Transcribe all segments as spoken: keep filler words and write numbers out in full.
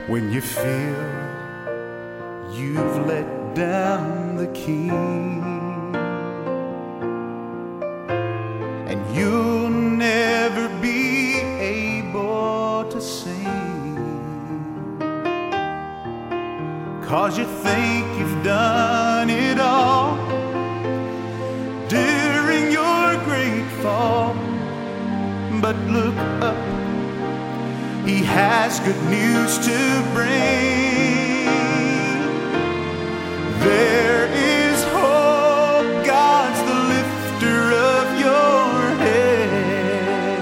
When you feel you've let down the key and you'll never be able to sing, 'cause you think you've done it all during your great fall. But look up, He has good news to bring. There is hope, God's the lifter of your head.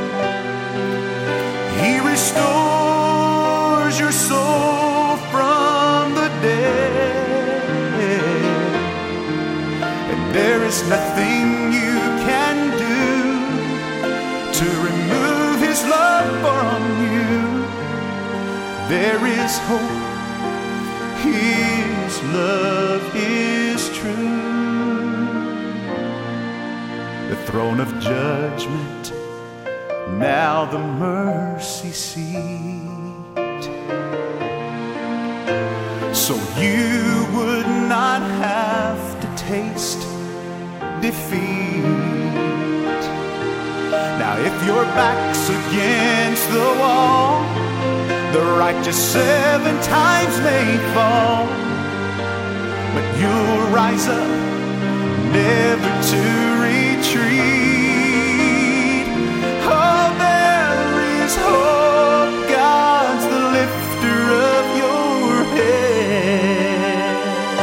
He restores your soul from the dead, and there is nothing you can do to remove His love from you. There is hope, His love is true. The throne of judgment, now the mercy seat, so you would not have to taste defeat. Now if your back's against the wall, the righteous seven times may fall, but you'll rise up, never to retreat. Oh, there is hope, God's the lifter of your head.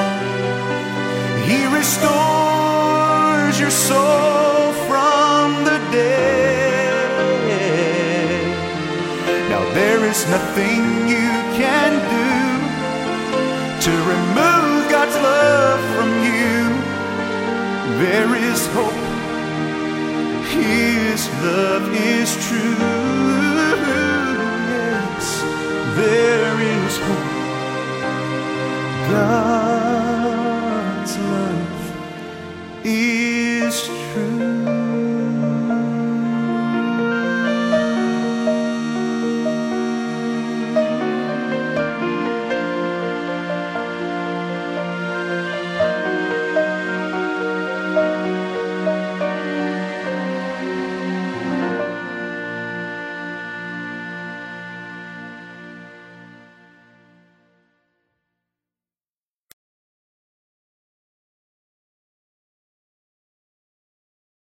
He restores your soul from the dead. Now there is nothing you can do to remove God's love from you. There is hope, His love is true. Yes, there is hope, God